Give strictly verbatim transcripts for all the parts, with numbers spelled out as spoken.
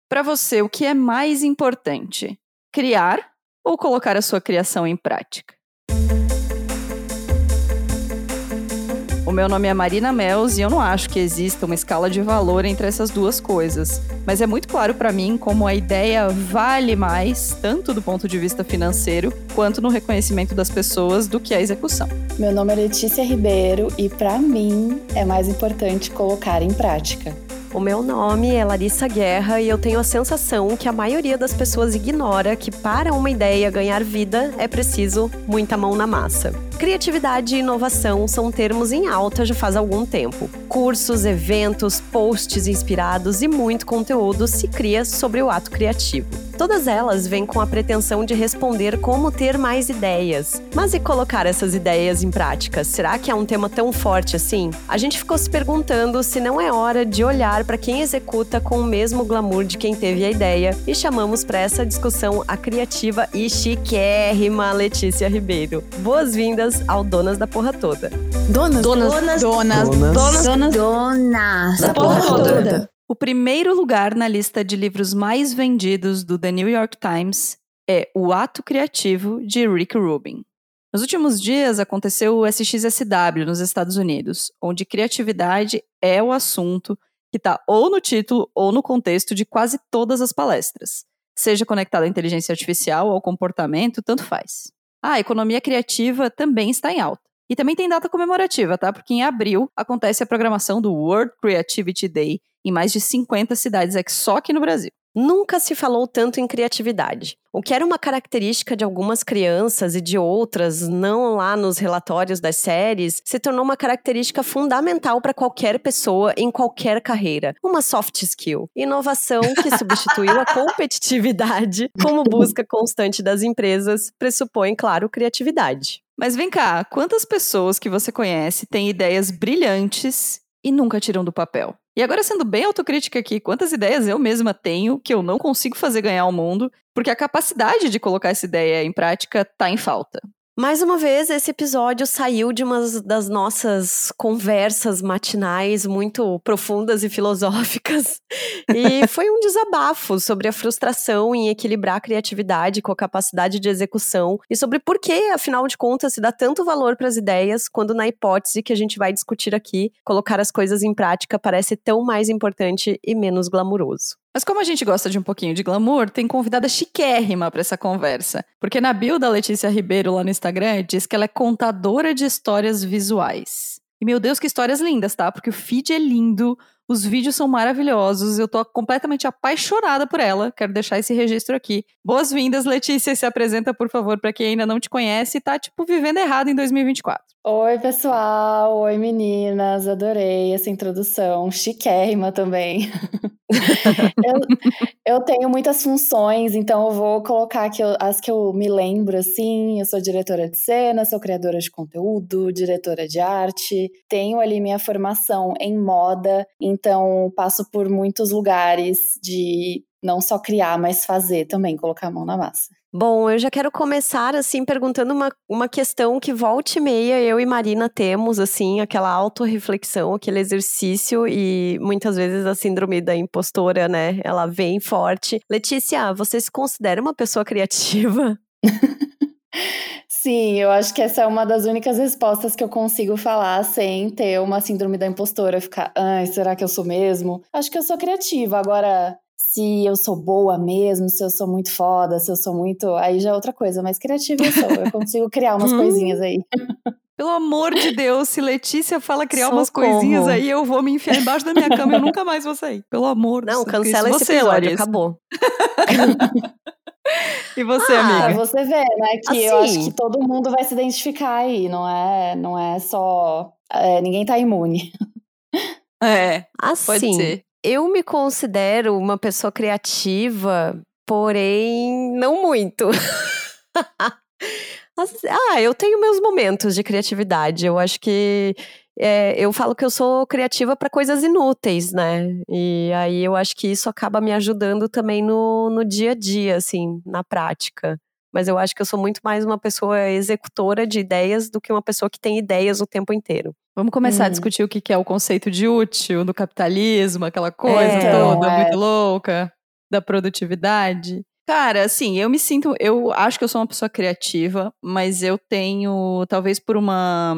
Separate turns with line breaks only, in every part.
Para você, o que é mais importante? Criar ou colocar a sua criação em prática? O meu nome é Marina Mels e eu não acho que exista uma escala de valor entre essas duas coisas. Mas é muito claro para mim como a ideia vale mais, tanto do ponto de vista financeiro, quanto no reconhecimento das pessoas do que a execução.
Meu nome é Letícia Ribeiro e para mim é mais importante colocar em prática.
O meu nome é Larissa Guerra e eu tenho a sensação que a maioria das pessoas ignora que para uma ideia ganhar vida é preciso muita mão na massa. Criatividade e inovação são termos em alta já faz algum tempo. Cursos, eventos, posts inspirados e muito conteúdo se cria sobre o ato criativo. Todas elas vêm com a pretensão de responder como ter mais ideias. Mas e colocar essas ideias em prática? Será que é um tema tão forte assim? A gente ficou se perguntando se não é hora de olhar para quem executa com o mesmo glamour de quem teve a ideia e chamamos para essa discussão a criativa e chiquérrima Letícia Ribeiro. Boas-vindas ao Donas da Porra Toda.
Donas,
donas,
donas,
donas,
donas,
donas,
donas, donas
da Porra Toda.
O primeiro lugar na lista de livros mais vendidos do The New York Times é O Ato Criativo, de Rick Rubin. Nos últimos dias aconteceu o S X S W nos Estados Unidos, onde criatividade é o assunto que está ou no título ou no contexto de quase todas as palestras. Seja conectado à inteligência artificial ou ao comportamento, tanto faz. Ah, a economia criativa também está em alta. E também tem data comemorativa, tá? Porque em abril acontece a programação do World Creativity Day em mais de cinquenta cidades aqui, só aqui no Brasil.
Nunca se falou tanto em criatividade. O que era uma característica de algumas crianças e de outras, não lá nos relatórios das séries, se tornou uma característica fundamental para qualquer pessoa em qualquer carreira. Uma soft skill. Inovação que substituiu a competitividade como busca constante das empresas, pressupõe, claro, criatividade.
Mas vem cá, quantas pessoas que você conhece têm ideias brilhantes e nunca tiram do papel? E agora, sendo bem autocrítica aqui, quantas ideias eu mesma tenho que eu não consigo fazer ganhar o mundo, porque a capacidade de colocar essa ideia em prática tá em falta.
Mais uma vez, esse episódio saiu de uma das nossas conversas matinais muito profundas e filosóficas. E foi um desabafo sobre a frustração em equilibrar a criatividade com a capacidade de execução e sobre por que, afinal de contas, se dá tanto valor para as ideias quando, na hipótese que a gente vai discutir aqui, colocar as coisas em prática parece tão mais importante e menos glamuroso.
Mas como a gente gosta de um pouquinho de glamour, tem convidada chiquérrima para essa conversa. Porque na bio da Letícia Ribeiro lá no Instagram, diz que ela é contadora de histórias visuais. E meu Deus, que histórias lindas, tá? Porque o feed é lindo, os vídeos são maravilhosos, eu tô completamente apaixonada por ela. Quero deixar esse registro aqui. Boas-vindas, Letícia. Se apresenta, por favor, para quem ainda não te conhece e tá, tipo, vivendo errado em dois mil e vinte e quatro.
Oi, pessoal. Oi, meninas. Adorei essa introdução. Chiquérrima também. eu, eu tenho muitas funções, então eu vou colocar aqui as que eu me lembro, assim. Eu sou diretora de cena, sou criadora de conteúdo, diretora de arte. Tenho ali minha formação em moda, então passo por muitos lugares de não só criar, mas fazer também, colocar a mão na massa.
Bom, eu já quero começar, assim, perguntando uma, uma questão que volta e meia eu e Marina temos, assim, aquela autorreflexão, aquele exercício e muitas vezes a síndrome da impostora, né, ela vem forte. Letícia, você se considera uma pessoa criativa?
Sim, eu acho que essa é uma das únicas respostas que eu consigo falar sem ter uma síndrome da impostora, ficar, ai, será que eu sou mesmo? Acho que eu sou criativa, agora... Se eu sou boa mesmo, se eu sou muito foda, se eu sou muito... Aí já é outra coisa, mas criativa eu sou. Eu consigo criar umas coisinhas aí.
Pelo amor de Deus, se Letícia fala criar
Socorro.
umas coisinhas aí, eu vou me enfiar embaixo da minha cama e eu nunca mais vou sair. Pelo amor de Deus.
Não, cancela esse
você,
episódio,
Larissa.
acabou.
E você,
Ah,
amiga?
Pra você ver, né? Que
assim,
eu acho que todo mundo vai se identificar aí. Não é, não é só... É, ninguém tá imune.
É,
assim,
pode ser.
Eu me considero uma pessoa criativa, porém não muito. Ah, eu tenho meus momentos de criatividade. Eu acho que é, eu falo que eu sou criativa para coisas inúteis, né? E aí eu acho que isso acaba me ajudando também no, no dia a dia, assim, na prática. Mas eu acho que eu sou muito mais uma pessoa executora de ideias do que uma pessoa que tem ideias o tempo inteiro.
Vamos começar
Hum.
a discutir o que é o conceito de útil do capitalismo, aquela coisa
É,
toda
é.
muito louca. da produtividade. Cara, assim, eu me sinto, eu acho que eu sou uma pessoa criativa, mas eu tenho, talvez por uma,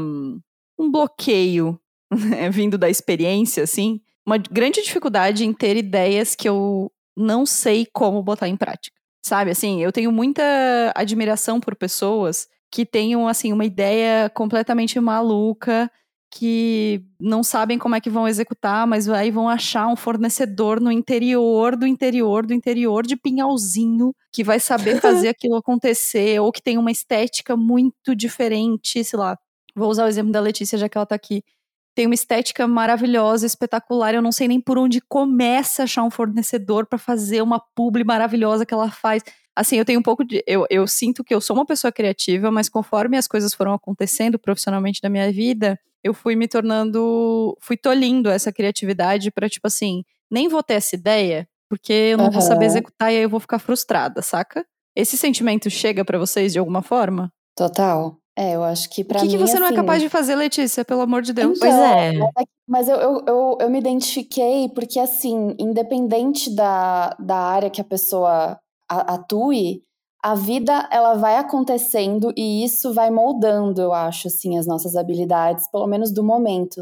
um bloqueio né, vindo da experiência, assim, uma grande dificuldade em ter ideias que eu não sei como botar em prática. Sabe, assim, eu tenho muita admiração por pessoas que tenham, assim, uma ideia completamente maluca, que não sabem como é que vão executar, mas aí vão achar um fornecedor no interior do interior do interior de Pinhalzinho, que vai saber fazer aquilo acontecer, ou que tem uma estética muito diferente, sei lá. Vou usar o exemplo da Letícia, já que ela tá aqui. Tem uma estética maravilhosa, espetacular. Eu não sei nem por onde começa a achar um fornecedor para fazer uma publi maravilhosa que ela faz. Assim, eu tenho um pouco de... Eu, eu sinto que eu sou uma pessoa criativa, mas conforme as coisas foram acontecendo profissionalmente na minha vida, eu fui me tornando... Fui tolhindo essa criatividade pra, tipo assim, nem vou ter essa ideia, porque eu não uhum. vou saber executar e aí eu vou ficar frustrada, saca? Esse sentimento chega pra vocês de alguma forma?
Total. É, eu acho que pra mim,
O que, que você
assim...
não é capaz de fazer, Letícia? Pelo amor de Deus.
Então,
pois é.
Mas eu, eu, eu, eu me identifiquei porque, assim, independente da, da área que a pessoa a, atue, a vida, ela vai acontecendo e isso vai moldando, eu acho, assim, as nossas habilidades, pelo menos do momento.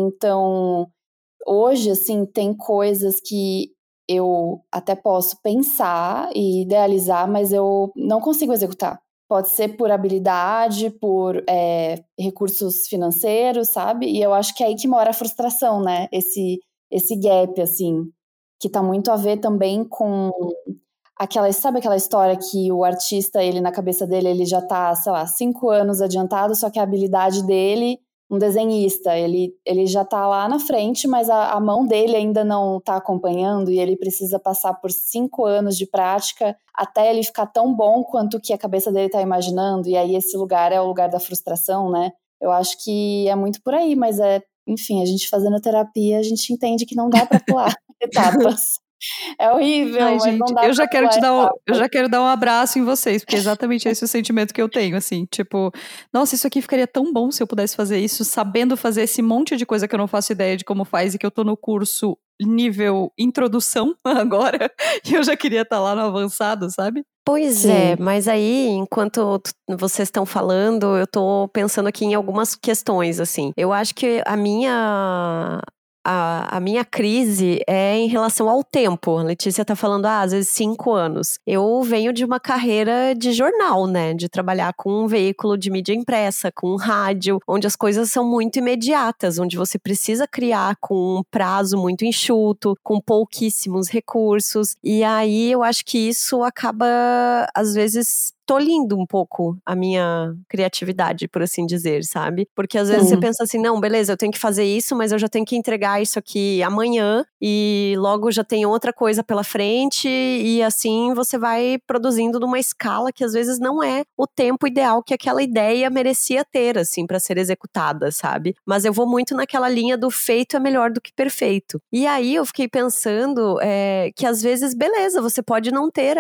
Então, hoje, assim, tem coisas que eu até posso pensar e idealizar, mas eu não consigo executar. Pode ser por habilidade, por é, recursos financeiros, sabe? E eu acho que é aí que mora a frustração, né? Esse, esse gap, assim, que tá muito a ver também com aquela, sabe aquela história que o artista, ele na cabeça dele, ele já tá, sei lá, cinco anos adiantado, só que a habilidade dele, um desenhista, ele, ele já tá lá na frente, mas a, a mão dele ainda não tá acompanhando e ele precisa passar por cinco anos de prática até ele ficar tão bom quanto que a cabeça dele tá imaginando, e aí esse lugar é o lugar da frustração, né? Eu acho que é muito por aí, mas é, enfim, a gente fazendo terapia, a gente entende que não dá pra pular etapas. É horrível,
Ai,
mas
gente,
não dá
eu já
pra
quero te dar um,
etapas.
eu já quero dar um abraço em vocês, porque é exatamente esse o sentimento que eu tenho, assim, tipo, nossa, isso aqui ficaria tão bom se eu pudesse fazer isso, sabendo fazer esse monte de coisa que eu não faço ideia de como faz e que eu tô no curso nível introdução agora, e eu já queria estar lá no avançado, sabe?
Pois
Sim.
é, mas aí, enquanto vocês estão falando, eu tô pensando aqui em algumas questões, assim. Eu acho que a minha... A, a minha crise é em relação ao tempo. A Letícia tá falando, ah, às vezes cinco anos. Eu venho de uma carreira de jornal, né? De trabalhar com um veículo de mídia impressa, com um rádio, onde as coisas são muito imediatas, onde você precisa criar com um prazo muito enxuto, com pouquíssimos recursos. E aí eu acho que isso acaba, às vezes, tolhindo um pouco a minha criatividade, por assim dizer, sabe? Porque às vezes
Sim.
você pensa assim, não, beleza, eu tenho que fazer isso, mas eu já tenho que entregar isso aqui amanhã e logo já tem outra coisa pela frente e assim você vai produzindo numa escala que às vezes não é o tempo ideal que aquela ideia merecia ter, assim, pra ser executada, sabe? Mas eu vou muito naquela linha do feito é melhor do que perfeito. E aí eu fiquei pensando é, que às vezes, beleza, você pode não ter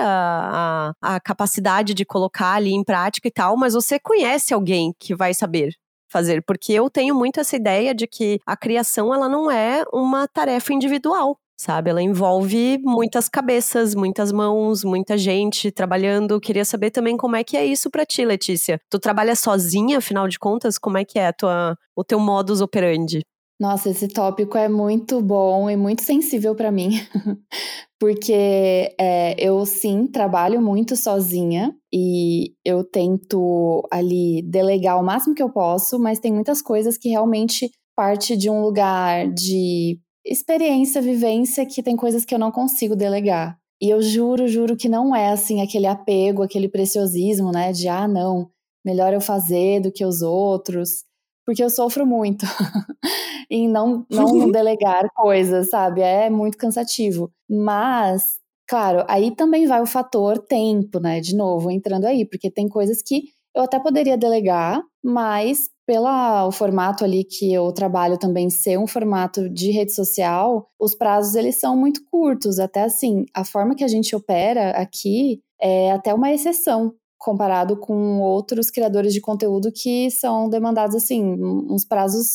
a, a, a capacidade de colocar ali em prática e tal, mas você conhece alguém que vai saber fazer, porque eu tenho muito essa ideia de que a criação, ela não é uma tarefa individual, sabe? Ela envolve muitas cabeças, muitas mãos, muita gente trabalhando. Queria saber também como é que é isso pra ti, Letícia. Tu trabalha sozinha, afinal de contas? Como é que é a tua, o teu modus operandi?
Nossa, esse tópico é muito bom e muito sensível para mim, porque é, eu sim trabalho muito sozinha e eu tento ali delegar o máximo que eu posso, mas tem muitas coisas que realmente parte de um lugar de experiência, vivência, que tem coisas que eu não consigo delegar. E eu juro, juro que não é assim aquele apego, aquele preciosismo, né, de ah, não, melhor eu fazer do que os outros. Porque eu sofro muito em não, não delegar coisas, sabe? É muito cansativo. Mas, claro, aí também vai o fator tempo, né? De novo, entrando aí, porque tem coisas que eu até poderia delegar, mas pelo formato ali que eu trabalho também ser um formato de rede social, os prazos eles são muito curtos. Até assim, a forma que a gente opera aqui é até uma exceção, comparado com outros criadores de conteúdo que são demandados, assim, uns prazos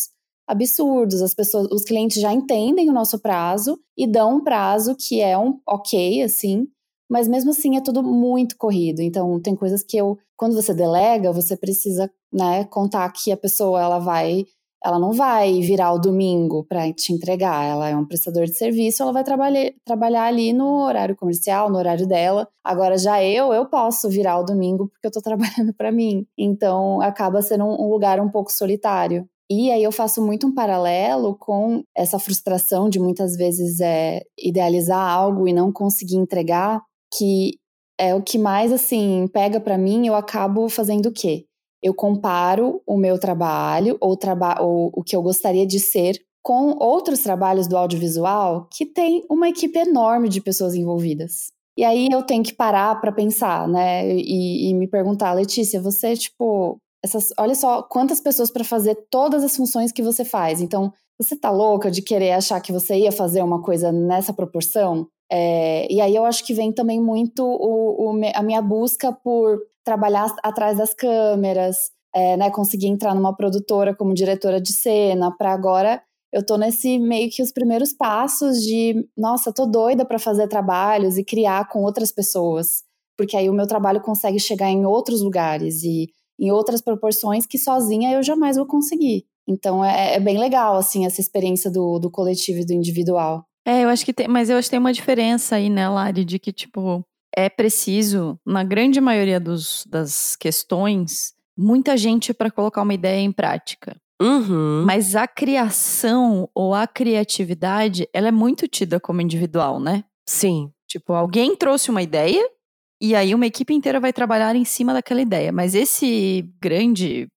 absurdos. As pessoas, os clientes já entendem o nosso prazo e dão um prazo que é um ok, assim, mas mesmo assim é tudo muito corrido. Então, tem coisas que eu, quando você delega, você precisa, né, contar que a pessoa, ela vai, ela não vai virar o domingo para te entregar, ela é um prestador de serviço, ela vai trabalhar, trabalhar ali no horário comercial, no horário dela. Agora, já eu, eu posso virar o domingo porque eu tô trabalhando para mim. Então, acaba sendo um, um lugar um pouco solitário. E aí eu faço muito um paralelo com essa frustração de muitas vezes é, idealizar algo e não conseguir entregar, que é o que mais, assim, pega pra mim. Eu acabo fazendo o quê? Eu comparo o meu trabalho ou, traba- ou o que eu gostaria de ser com outros trabalhos do audiovisual que tem uma equipe enorme de pessoas envolvidas. E aí eu tenho que parar pra pensar, né, e, e me perguntar, Letícia, você, tipo... Essas, olha só quantas pessoas para fazer todas as funções que você faz. Então, você tá louca de querer achar que você ia fazer uma coisa nessa proporção? É, e aí eu acho que vem também muito o, o, a minha busca por trabalhar atrás das câmeras, é, né, conseguir entrar numa produtora como diretora de cena, para agora eu tô nesse meio que os primeiros passos de, nossa, tô doida para fazer trabalhos e criar com outras pessoas, porque aí o meu trabalho consegue chegar em outros lugares e em outras proporções que sozinha eu jamais vou conseguir. Então é, é bem legal, assim, essa experiência do, do coletivo e do individual.
É, eu acho que tem, mas eu acho que tem uma diferença aí, né, Lari, de que, tipo, é preciso, na grande maioria dos, das questões, muita gente para colocar uma ideia em prática.
Uhum.
Mas a criação ou a criatividade, ela é muito tida como individual, né?
Sim.
Tipo, alguém trouxe uma ideia, e aí uma equipe inteira vai trabalhar em cima daquela ideia. Mas esse grande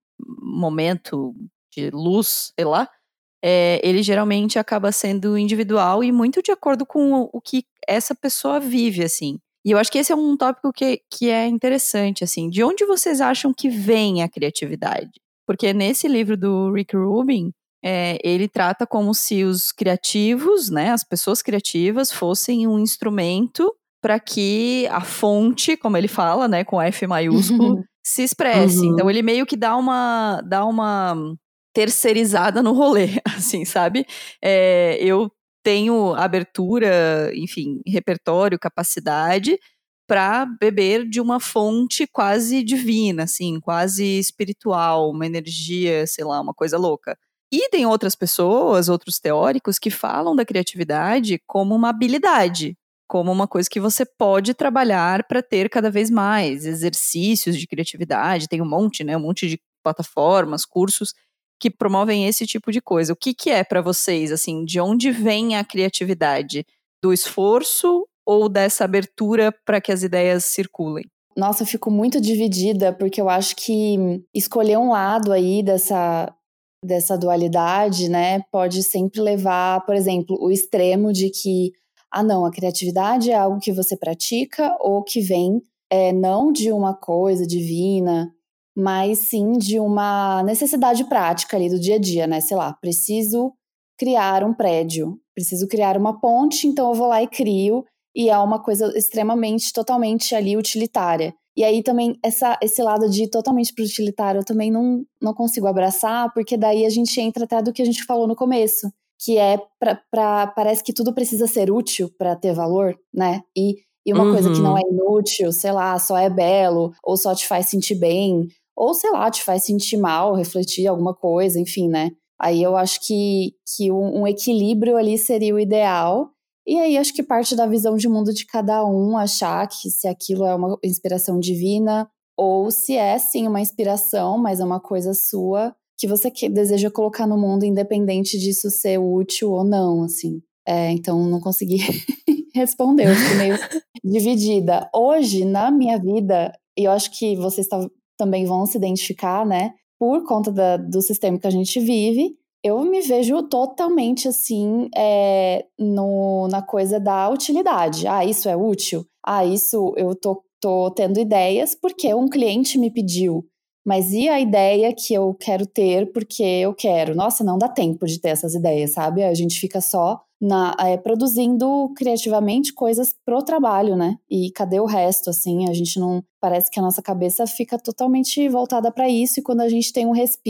momento de luz, sei lá, é, ele geralmente acaba sendo individual e muito de acordo com o, o que essa pessoa vive, assim. E eu acho que esse é um tópico que, que é interessante, assim. De onde vocês acham que vem a criatividade? Porque nesse livro do Rick Rubin, é, ele trata como se os criativos, né, as pessoas criativas, fossem um instrumento para que a fonte, como ele fala, né, com F maiúsculo, se expresse.
Uhum.
Então ele meio que dá uma, dá uma terceirizada no rolê, assim, sabe? É, eu tenho abertura, enfim, repertório, capacidade para beber de uma fonte quase divina, assim, quase espiritual, uma energia, sei lá, uma coisa louca. E tem outras pessoas, outros teóricos que falam da criatividade como uma habilidade, como uma coisa que você pode trabalhar para ter cada vez mais exercícios de criatividade. Tem um monte, né? Um monte de plataformas, cursos que promovem esse tipo de coisa. O que, que é para vocês, assim, de onde vem a criatividade? Do esforço ou dessa abertura para que as ideias circulem?
Nossa, eu fico muito dividida, porque eu acho que escolher um lado aí dessa, dessa dualidade, né, pode sempre levar, por exemplo, o extremo de que, ah não, a criatividade é algo que você pratica ou que vem é, não de uma coisa divina, mas sim de uma necessidade prática ali do dia a dia, né, sei lá, preciso criar um prédio, preciso criar uma ponte, então eu vou lá e crio, e é uma coisa extremamente, totalmente ali utilitária. E aí também, essa, esse lado de totalmente pro utilitário, eu também não, não consigo abraçar, porque daí a gente entra até do que a gente falou no começo, que é pra, pra parece que tudo precisa ser útil para ter valor, né? E, e uma
Uhum.
coisa que não é inútil, sei lá, só é belo, ou só te faz sentir bem, ou sei lá, te faz sentir mal, refletir alguma coisa, enfim, né? Aí eu acho que, que um, um equilíbrio ali seria o ideal. E aí acho que parte da visão de mundo de cada um, achar que se aquilo é uma inspiração divina ou se é sim uma inspiração, mas é uma coisa sua que você que, deseja colocar no mundo, independente disso ser útil ou não, assim. É, então não consegui responder, eu fiquei meio dividida. Hoje, na minha vida, e eu acho que vocês também vão se identificar, né, por conta da, do sistema que a gente vive, eu me vejo totalmente assim, é, no, na coisa da utilidade. Ah, isso é útil? Ah, isso eu tô, tô tendo ideias porque um cliente me pediu. Mas e a ideia que eu quero ter porque eu quero? Nossa, não dá tempo de ter essas ideias, sabe? A gente fica só na, é, produzindo criativamente coisas pro trabalho, né? E cadê o resto, assim? A gente não... Parece que a nossa cabeça fica totalmente voltada para isso e quando a gente tem um respiro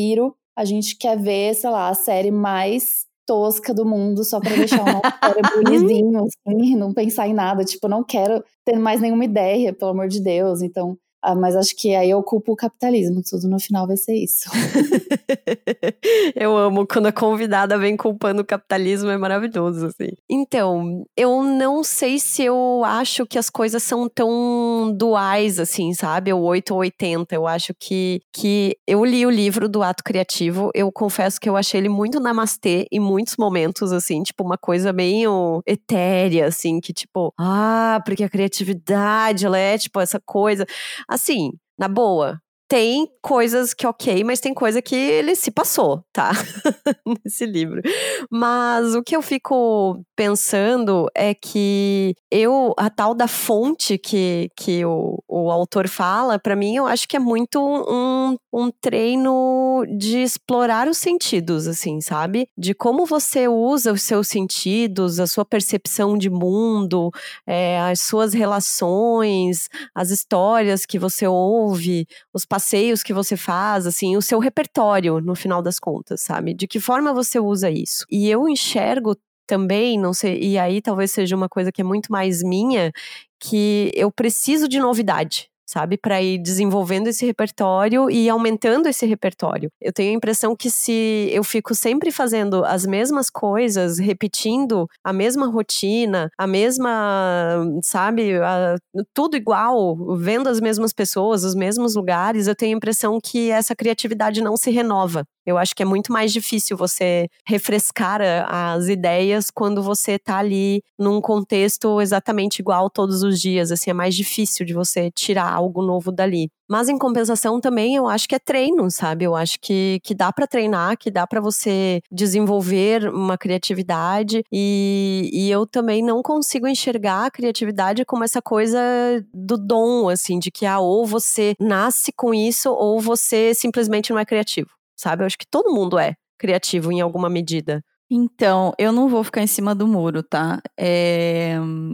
a gente quer ver, sei lá, a série mais tosca do mundo só pra deixar o nosso cérebro lisinho, assim, não pensar em nada. Tipo, não quero ter mais nenhuma ideia, pelo amor de Deus. Então, ah, mas acho que aí eu culpo o capitalismo. Tudo no final vai ser isso.
Eu amo quando a convidada vem culpando o capitalismo, é maravilhoso, assim. Então, eu não sei se eu acho que as coisas são tão duais, assim, sabe? Ou oito ou oitenta. Eu acho que, que eu li o livro do Ato Criativo, eu confesso que eu achei ele muito namastê em muitos momentos, assim, tipo, uma coisa meio etérea, assim, que tipo, ah, porque a criatividade, ela é, tipo, essa coisa... Assim, na boa, tem coisas que ok, mas tem coisa que ele se passou, tá? Nesse livro. Mas o que eu fico pensando é que eu, a tal da fonte que, que o, o autor fala, pra mim eu acho que é muito um, um treino de explorar os sentidos, assim, sabe? De como você usa os seus sentidos, a sua percepção de mundo, é, as suas relações, as histórias que você ouve, os passeios que você faz, assim, o seu repertório, no final das contas, sabe? De que forma você usa isso? E eu enxergo também, não sei, e aí talvez seja uma coisa que é muito mais minha, que eu preciso de novidade, sabe? Para ir desenvolvendo esse repertório e aumentando esse repertório. Eu tenho a impressão que se eu fico sempre fazendo as mesmas coisas, repetindo a mesma rotina, a mesma, sabe, a, tudo igual, vendo as mesmas pessoas, os mesmos lugares, eu tenho a impressão que essa criatividade não se renova. Eu acho que é muito mais difícil você refrescar as ideias quando você tá ali num contexto exatamente igual todos os dias, assim, é mais difícil de você tirar algo novo dali. Mas em compensação também eu acho que é treino, sabe? Eu acho que, que dá pra treinar, que dá pra você desenvolver uma criatividade e, e eu também não consigo enxergar a criatividade como essa coisa do dom, assim, de que ah, ou você nasce com isso ou você simplesmente não é criativo. Sabe? Eu acho que todo mundo é criativo em alguma medida.
Então, eu não vou ficar em cima do muro, tá? É...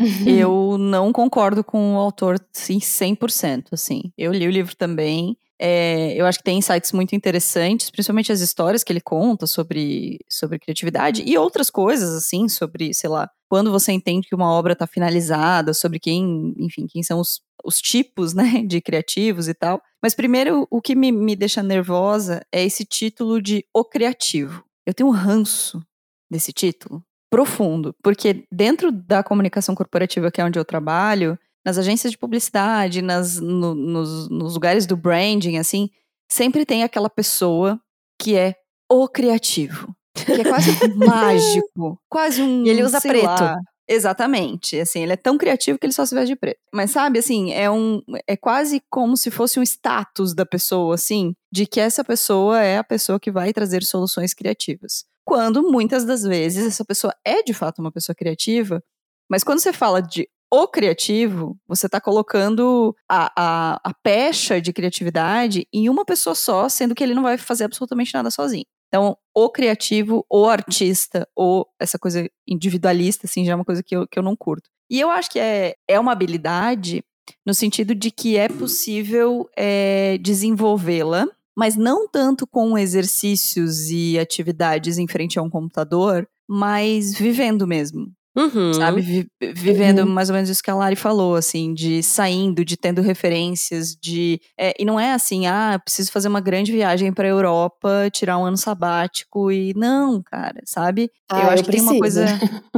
eu não concordo com o autor, sim, cem por cento, assim. Eu li o livro também. É... eu acho que tem insights muito interessantes, principalmente as histórias que ele conta sobre, sobre criatividade e outras coisas, assim, sobre, sei lá, quando você entende que uma obra está finalizada, sobre quem, enfim, quem são os, os tipos, né, de criativos e tal. Mas primeiro, o que me, me deixa nervosa é esse título de O Criativo. Eu tenho um ranço desse título profundo, porque dentro da comunicação corporativa, que é onde eu trabalho, nas agências de publicidade, nas, no, nos, nos lugares do branding, assim, sempre tem aquela pessoa que é o criativo, que é quase mágico, quase um,
e ele usa
sei
preto.
Lá, exatamente, assim, ele é tão criativo que ele só se veste de preto. Mas sabe, assim, é, um, é quase como se fosse um status da pessoa, assim, de que essa pessoa é a pessoa que vai trazer soluções criativas. Quando, muitas das vezes, essa pessoa é de fato uma pessoa criativa, mas quando você fala de o criativo, você está colocando a, a, a pecha de criatividade em uma pessoa só, sendo que ele não vai fazer absolutamente nada sozinho. Então, o criativo, o artista, ou essa coisa individualista, assim, já é uma coisa que eu, que eu não curto. E eu acho que é, é uma habilidade no sentido de que é possível é, desenvolvê-la, mas não tanto com exercícios e atividades em frente a um computador, mas vivendo mesmo.
Uhum.
Sabe, Vi, vivendo
uhum.
mais ou menos isso que a Lari falou, assim, de saindo, de tendo referências, de... É, e não é assim, ah, preciso fazer uma grande viagem pra Europa, tirar um ano sabático e... Não, cara, sabe?
Ah,
eu acho
eu
que
preciso.
tem uma coisa...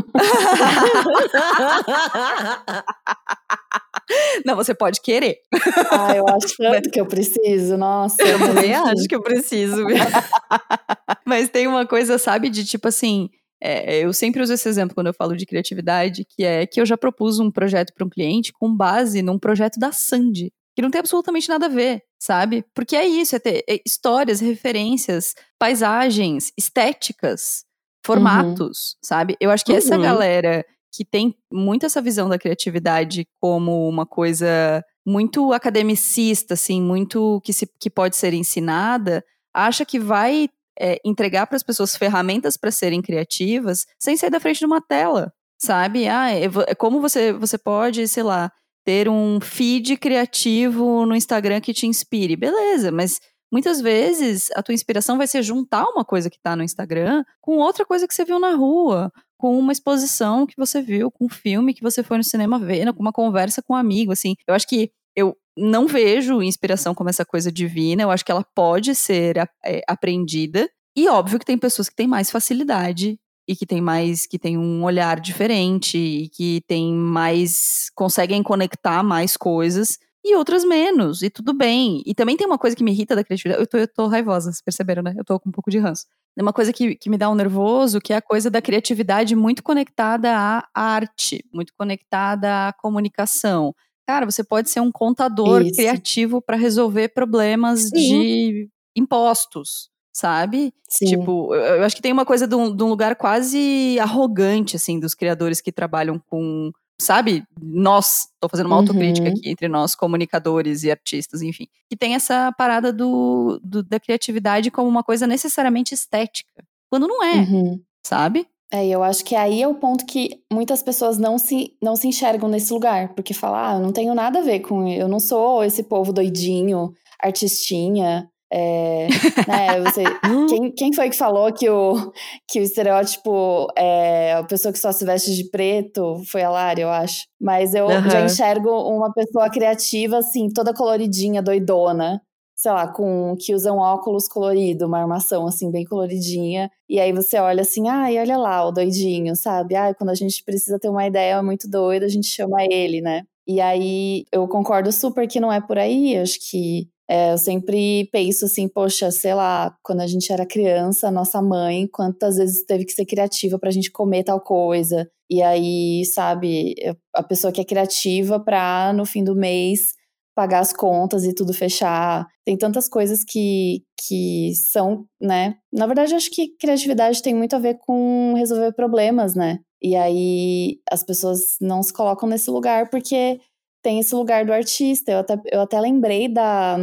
Não, você pode querer.
Ah, eu acho tanto que eu preciso, nossa.
Eu também acho que eu preciso.
Mas tem uma coisa, sabe, de tipo assim... É, eu sempre uso esse exemplo quando eu falo de criatividade, que é que eu já propus um projeto para um cliente com base num projeto da Sandy, que não tem absolutamente nada a ver, sabe? Porque é isso, é ter histórias, referências, paisagens, estéticas, formatos, uhum. sabe? Eu acho que
uhum.
essa galera que tem muito essa visão da criatividade como uma coisa muito academicista, assim, muito que, se, que pode ser ensinada, acha que vai... É, entregar para as pessoas ferramentas para serem criativas sem sair da frente de uma tela, sabe? Ah, é, é como você, você pode, sei lá, ter um feed criativo no Instagram que te inspire. Beleza, mas muitas vezes a tua inspiração vai ser juntar uma coisa que tá no Instagram com outra coisa que você viu na rua, com uma exposição que você viu, com um filme que você foi no cinema ver, com uma conversa com um amigo, assim. Eu acho que eu não vejo inspiração como essa coisa divina, eu acho que ela pode ser é, aprendida, e óbvio que tem pessoas que têm mais facilidade e que tem mais, que tem um olhar diferente e que tem mais, conseguem conectar mais coisas, e outras menos, e tudo bem. E também tem uma coisa que me irrita da criatividade, eu tô, eu tô raivosa, vocês perceberam, né? Eu tô com um pouco de ranço. É uma coisa que, que me dá um nervoso, que é a coisa da criatividade muito conectada à arte, muito conectada à comunicação. Cara, você pode ser um contador
Isso.
criativo para resolver problemas
Sim.
de impostos, sabe?
Sim.
Tipo, eu, eu acho que tem uma coisa de um, de um lugar quase arrogante, assim, dos criadores que trabalham com, sabe? Nós, tô fazendo uma
Uhum.
autocrítica aqui entre nós, comunicadores e artistas, enfim. Que tem essa parada do, do, da criatividade como uma coisa necessariamente estética. Quando não é,
Uhum.
sabe?
É, eu acho que aí é o ponto que muitas pessoas não se, não se enxergam nesse lugar. Porque falam, ah, eu não tenho nada a ver com... Eu não sou esse povo doidinho, artistinha... É, né, você, quem, quem foi que falou que o, que o estereótipo é a pessoa que só se veste de preto? Foi a Lari, eu acho. Mas eu
Uhum.
já enxergo uma pessoa criativa, assim, toda coloridinha, doidona. Sei lá, com que usam óculos colorido, uma armação, assim, bem coloridinha. E aí você olha assim, ai, olha lá o doidinho, sabe? Ai, quando a gente precisa ter uma ideia muito doida, a gente chama ele, né? E aí eu concordo super que não é por aí, acho que É, eu sempre penso assim, poxa, sei lá, quando a gente era criança, nossa mãe, quantas vezes teve que ser criativa pra gente comer tal coisa. E aí, sabe, a pessoa que é criativa pra, no fim do mês, pagar as contas e tudo fechar. Tem tantas coisas que, que são, né? Na verdade, acho que criatividade tem muito a ver com resolver problemas, né? E aí, as pessoas não se colocam nesse lugar porque... tem esse lugar do artista. Eu até, eu até lembrei da,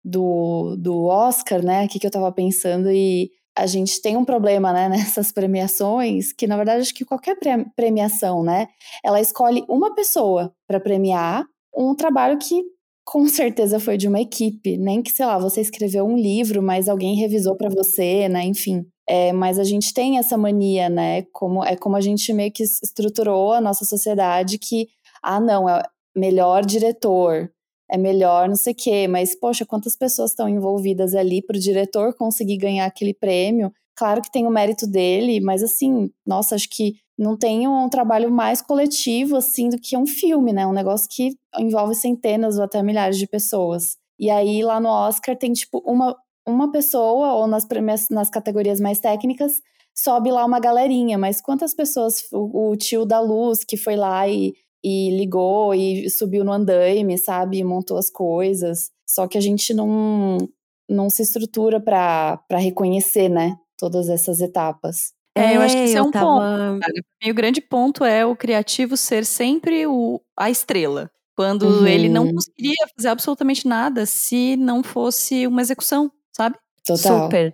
do, do Oscar, né, aqui que eu tava pensando, e a gente tem um problema, né, nessas premiações, que na verdade acho que qualquer premiação, né, ela escolhe uma pessoa para premiar um trabalho que com certeza foi de uma equipe, nem que, sei lá, você escreveu um livro, mas alguém revisou para você, né, enfim. É, mas a gente tem essa mania, né, como, é como a gente meio que estruturou a nossa sociedade que, ah, não, é melhor diretor, é melhor não sei o quê, mas, poxa, quantas pessoas estão envolvidas ali para o diretor conseguir ganhar aquele prêmio? Claro que tem o mérito dele, mas assim, nossa, acho que não tem um trabalho mais coletivo, assim, do que um filme, né? Um negócio que envolve centenas ou até milhares de pessoas. E aí, lá no Oscar, tem, tipo, uma, uma pessoa, ou nas, premias, nas categorias mais técnicas, sobe lá uma galerinha, mas quantas pessoas, o, o tio da Luz, que foi lá e e ligou e subiu no andaime, sabe, e montou as coisas, só que a gente não, não se estrutura para reconhecer, né, todas essas etapas.
É, eu acho que esse é um
tava...
ponto, cara. E o grande ponto é o criativo ser sempre o, a estrela, quando
Uhum.
ele não conseguiria fazer absolutamente nada se não fosse uma execução, sabe?
Total.
Super.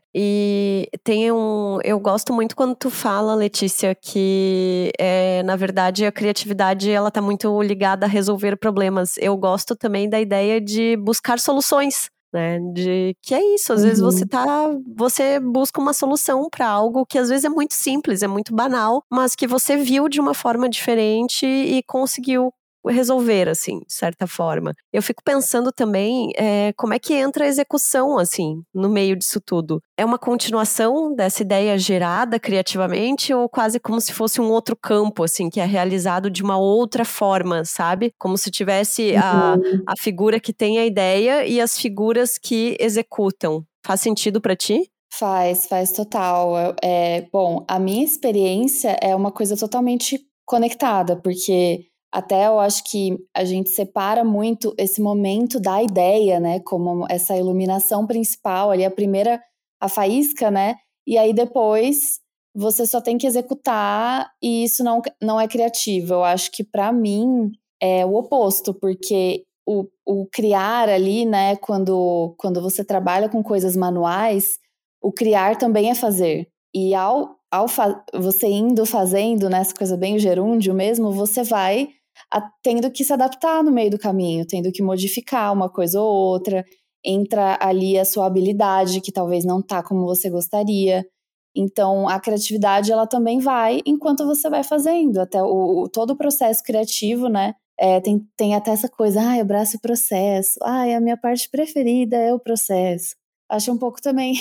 E tem um... Eu gosto muito quando tu fala, Letícia, que é, na verdade a criatividade ela tá muito ligada a resolver problemas. Eu gosto também da ideia de buscar soluções, né? De que é isso, às
uhum.
vezes você tá... Você busca uma solução para algo que às vezes é muito simples, é muito banal, mas que você viu de uma forma diferente e conseguiu resolver, assim, de certa forma. Eu fico pensando também é, como é que entra a execução, assim, no meio disso tudo. É uma continuação dessa ideia gerada criativamente ou quase como se fosse um outro campo, assim, que é realizado de uma outra forma, sabe? Como se tivesse a, a figura que tem a ideia e as figuras que executam. Faz sentido pra ti?
Faz, faz total. É, bom, a minha experiência é uma coisa totalmente conectada, porque até eu acho que a gente separa muito esse momento da ideia, né, como essa iluminação principal ali, a primeira, a faísca, né, e aí depois você só tem que executar e isso não, não é criativo. Eu acho que para mim é o oposto, porque o, o criar ali, né, quando, quando você trabalha com coisas manuais, o criar também é fazer. E ao, ao fa- você indo fazendo, né, essa coisa bem gerúndio mesmo, você vai a, tendo que se adaptar no meio do caminho, tendo que modificar uma coisa ou outra. entra ali a sua habilidade, que talvez não tá como você gostaria. Então, a criatividade, ela também vai enquanto você vai fazendo. Até o, o todo o processo criativo, né? É, tem, tem até essa coisa, ai, abraço o processo. Ai, a minha parte preferida é o processo. Acho um pouco também...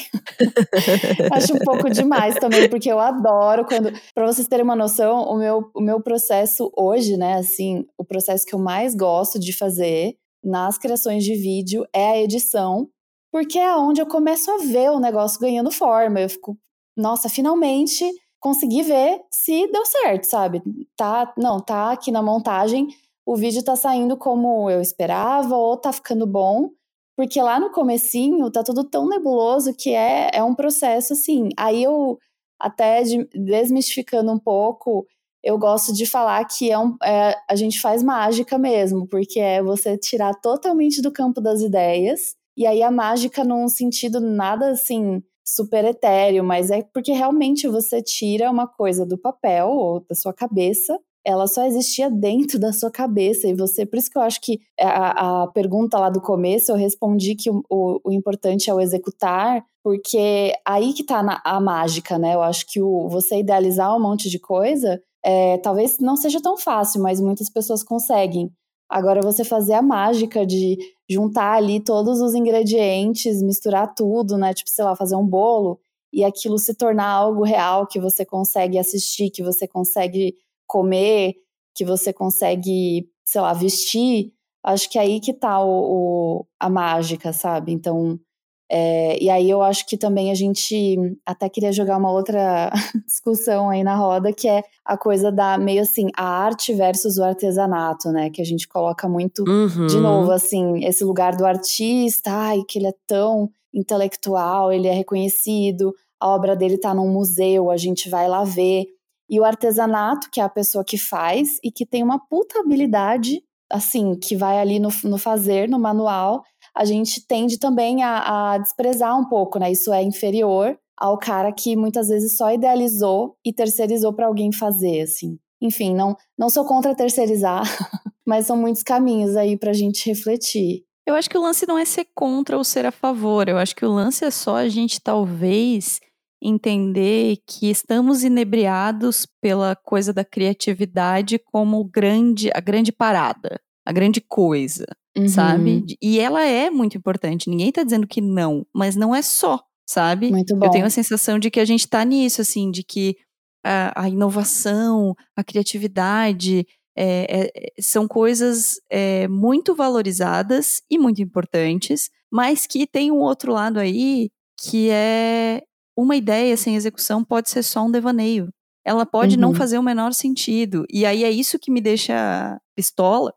Acho um pouco demais também, porque eu adoro quando... Pra vocês terem uma noção, o meu, o meu processo hoje, né, assim, o processo que eu mais gosto de fazer nas criações de vídeo é a edição, porque é onde eu começo a ver o negócio ganhando forma. Eu fico, nossa, finalmente consegui ver se deu certo, sabe? Tá, não, tá aqui na montagem, o vídeo tá saindo como eu esperava, ou tá ficando bom, porque lá no comecinho tá tudo tão nebuloso que é, é um processo, assim. Aí eu, até de, desmistificando um pouco, eu gosto de falar que é um, é, a gente faz mágica mesmo, porque é você tirar totalmente do campo das ideias, e aí a mágica num sentido nada, assim, super etéreo, mas é porque realmente você tira uma coisa do papel ou da sua cabeça, ela só existia dentro da sua cabeça, e você, por isso que eu acho que a, a pergunta lá do começo, eu respondi que o, o, o importante é o executar, porque aí que tá na, a mágica, né? Eu acho que o, você idealizar um monte de coisa, é, talvez não seja tão fácil, mas muitas pessoas conseguem. Agora, você fazer a mágica de juntar ali todos os ingredientes, misturar tudo, né? Tipo, sei lá, fazer um bolo, e aquilo se tornar algo real que você consegue assistir, que você consegue comer, que você consegue, sei lá, vestir, acho que é aí que tá o, o, a mágica, sabe? Então, é, e aí eu acho que também a gente até queria jogar uma outra discussão aí na roda, que é a coisa da meio assim, a arte versus o artesanato, né? Que a gente coloca muito,
Uhum.
de novo, assim, esse lugar do artista, ai, que ele é tão intelectual, ele é reconhecido, a obra dele tá num museu, a gente vai lá ver. E o artesanato, que é a pessoa que faz e que tem uma puta habilidade, assim, que vai ali no, no fazer, no manual, a gente tende também a, a desprezar um pouco, né? Isso é inferior ao cara que muitas vezes só idealizou e terceirizou para alguém fazer, assim. Enfim, não, não sou contra terceirizar, mas são muitos caminhos aí pra gente refletir.
Eu acho que o lance não é ser contra ou ser a favor, eu acho que o lance é só a gente talvez entender que estamos inebriados pela coisa da criatividade como grande, a grande parada, a grande coisa,
Uhum.
sabe? E ela é muito importante, ninguém tá dizendo que não, mas não é só, sabe?
Muito bom.
Eu tenho a sensação de que a gente tá nisso, assim, de que a, a inovação, a criatividade é, é, são coisas é, muito valorizadas e muito importantes, mas que tem um outro lado aí que é uma ideia sem execução pode ser só um devaneio. Ela pode
Uhum.
não fazer o menor sentido. E aí é isso que me deixa pistola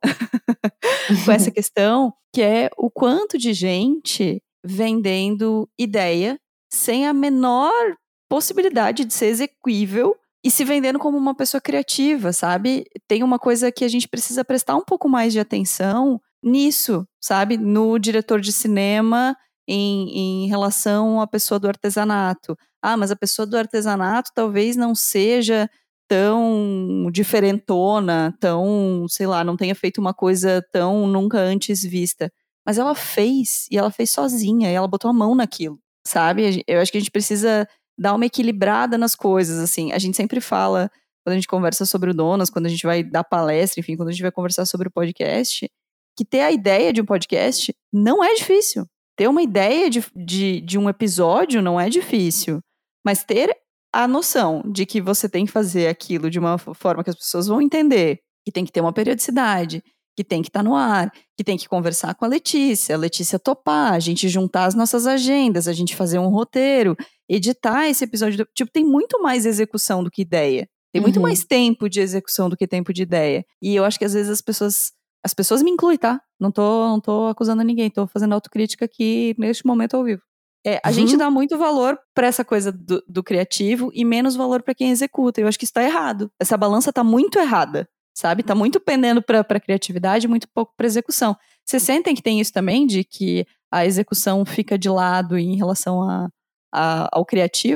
com essa questão, que é o quanto de gente vendendo ideia sem a menor possibilidade de ser execuível e se vendendo como uma pessoa criativa, sabe? Tem uma coisa que a gente precisa prestar um pouco mais de atenção nisso, sabe? No diretor de cinema em, em relação à pessoa do artesanato. Ah, mas a pessoa do artesanato talvez não seja tão diferentona, tão, sei lá, não tenha feito uma coisa tão nunca antes vista. Mas ela fez, e ela fez sozinha, e ela botou a mão naquilo, sabe? Eu acho que a gente precisa dar uma equilibrada nas coisas, assim. A gente sempre fala, quando a gente conversa sobre o Donas, quando a gente vai dar palestra, enfim, quando a gente vai conversar sobre o podcast, que ter a ideia de um podcast não é difícil. Ter uma ideia de, de, de um episódio não é difícil. Mas ter a noção de que você tem que fazer aquilo de uma forma que as pessoas vão entender, que tem que ter uma periodicidade, que tem que estar no ar, que tem que conversar com a Letícia, a Letícia topar, a gente juntar as nossas agendas, a gente fazer um roteiro, editar esse episódio. Tipo, tem muito mais execução do que ideia. Tem muito
Uhum.
mais tempo de execução do que tempo de ideia. E eu acho que às vezes as pessoas... As pessoas me incluem, tá? Não tô, não tô acusando ninguém, tô fazendo autocrítica aqui neste momento ao vivo. É, a
Uhum.
gente dá muito valor pra essa coisa do, do criativo e menos valor pra quem executa. Eu acho que isso tá errado. Essa balança tá muito errada, sabe? Tá muito pendendo pra, pra criatividade e muito pouco pra execução. Vocês sentem que tem isso também, de que a execução fica de lado em relação a, a, ao criativo?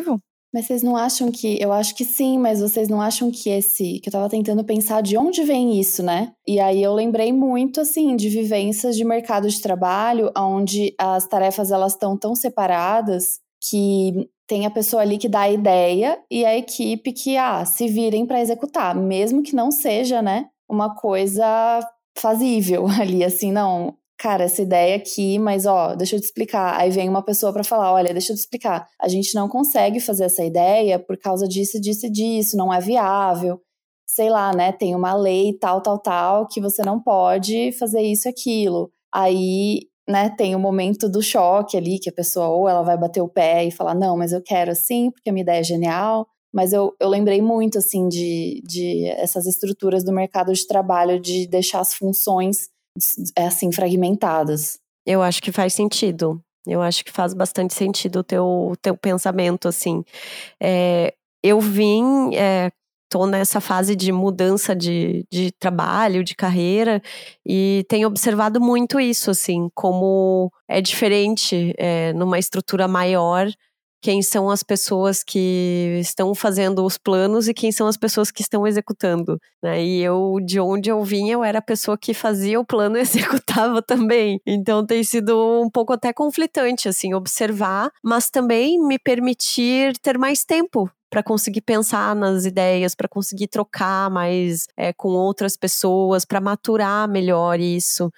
Mas vocês não acham que... Eu acho que sim, mas vocês não acham que esse... Que eu tava tentando pensar de onde vem isso, né? E aí eu lembrei muito, assim, de vivências de mercado de trabalho, onde as tarefas, elas estão tão separadas que tem a pessoa ali que dá a ideia e a equipe que, ah, se virem para executar. Mesmo que não seja, né, uma coisa fazível ali, assim, não... Cara, essa ideia aqui, mas ó, deixa eu te explicar. Aí vem uma pessoa pra falar, olha, deixa eu te explicar. A gente não consegue fazer essa ideia por causa disso, disso e disso, não é viável. Sei lá, né, tem uma lei tal, tal, tal, que você não pode fazer isso e aquilo. Aí, né, tem o momento do choque ali, que a pessoa ou ela vai bater o pé e falar, não, mas eu quero assim, porque a minha ideia é genial. Mas eu, eu lembrei muito, assim, de, de essas estruturas do mercado de trabalho, de deixar as funções assim, fragmentadas.
Eu acho que faz sentido. Eu acho que faz bastante sentido o teu, teu pensamento, assim. É, eu vim, é, tô nessa fase de mudança de, de trabalho, de carreira, e tenho observado muito isso, assim, como é diferente é, numa estrutura maior, quem são as pessoas que estão fazendo os planos e quem são as pessoas que estão executando, né? E eu, de onde eu vim, eu era a pessoa que fazia o plano e executava também. Então tem sido um pouco até conflitante, assim, observar, mas também me permitir ter mais tempo para conseguir pensar nas ideias, para conseguir trocar mais é, com outras pessoas, para maturar melhor isso.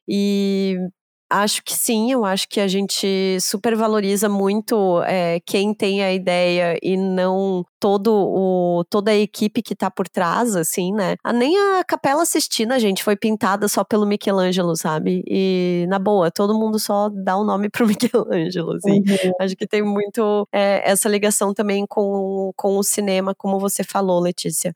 E acho que sim, eu acho que a gente supervaloriza muito é, quem tem a ideia e não todo o, toda a equipe que tá por trás, assim, né? A, nem a Capela Sistina, gente, foi pintada só pelo Michelangelo, sabe? E, na boa, todo mundo só dá o nome pro Michelangelo, assim. Uhum. Acho que tem muito é, essa ligação também com, com o cinema, como você falou, Letícia.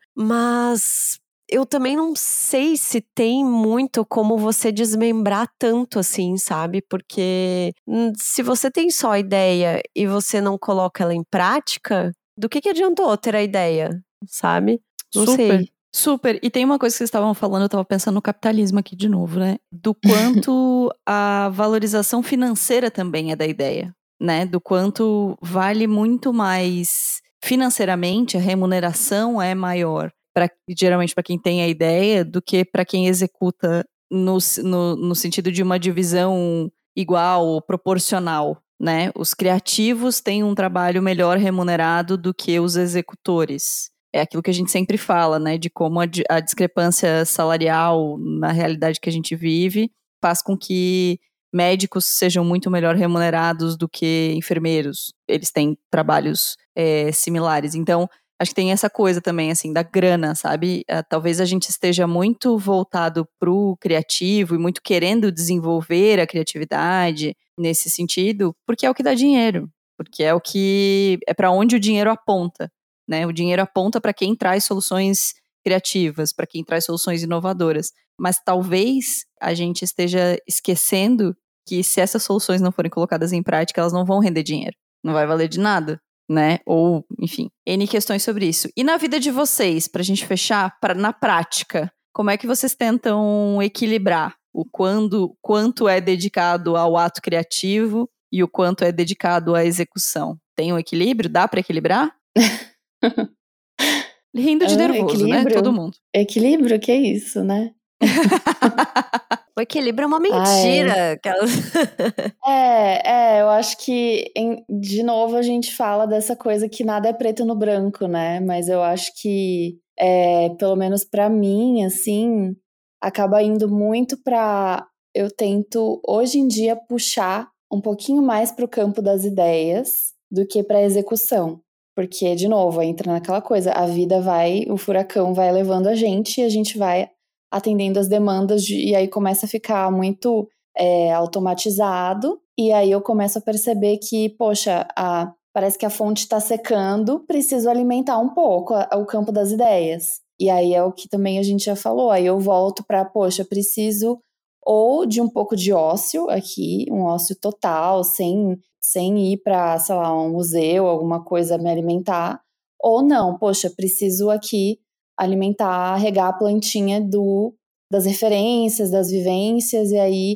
Mas... eu também não sei se tem muito como você desmembrar tanto assim, sabe? Porque se você tem só a ideia e você não coloca ela em prática, do que que adiantou ter a ideia, sabe? Não
Super.
sei.
Super. E tem uma coisa que vocês estavam falando, eu tava pensando no capitalismo aqui de novo, né? Do quanto a valorização financeira também é da ideia, né? Do quanto vale muito mais financeiramente, a remuneração é maior. Pra, geralmente para quem tem a ideia, do que para quem executa no, no, no sentido de uma divisão igual ou proporcional, né? Os criativos têm um trabalho melhor remunerado do que os executores. É aquilo que a gente sempre fala, né? De como a, a discrepância salarial na realidade que a gente vive faz com que médicos sejam muito melhor remunerados do que enfermeiros. Eles têm trabalhos é, similares. Então, acho que tem essa coisa também, assim, da grana, sabe? Uh, talvez a gente esteja muito voltado pro criativo e muito querendo desenvolver a criatividade nesse sentido, porque é o que dá dinheiro, porque é o que é para onde o dinheiro aponta, né? O dinheiro aponta para quem traz soluções criativas, para quem traz soluções inovadoras. Mas talvez a gente esteja esquecendo que se essas soluções não forem colocadas em prática, elas não vão render dinheiro, não vai valer de nada. Né? Ou, enfim, N questões sobre isso. E na vida de vocês, pra gente fechar, pra, na prática, como é que vocês tentam equilibrar o quando, quanto é dedicado ao ato criativo e o quanto é dedicado à execução? Tem um equilíbrio? Dá pra equilibrar? Rindo de ah, nervoso, equilíbrio. Né? Todo mundo.
Equilíbrio? Que é isso, né?
O equilíbrio é uma mentira. Aquelas...
é, é, eu acho que, em, de novo, a gente fala dessa coisa que nada é preto no branco, né? Mas eu acho que, é, pelo menos pra mim, assim, acaba indo muito pra... Eu tento, hoje em dia, puxar um pouquinho mais pro campo das ideias do que pra execução. Porque, de novo, entra naquela coisa, a vida vai, o furacão vai levando a gente e a gente vai atendendo as demandas de, e aí começa a ficar muito é, automatizado e aí eu começo a perceber que, poxa, a, parece que a fonte está secando, preciso alimentar um pouco a, a, o campo das ideias. E aí é o que também a gente já falou, aí eu volto para, poxa, preciso ou de um pouco de ócio aqui, um ócio total, sem, sem ir para, sei lá, um museu, alguma coisa me alimentar, ou não, poxa, preciso aqui alimentar, regar a plantinha do, das referências, das vivências, e aí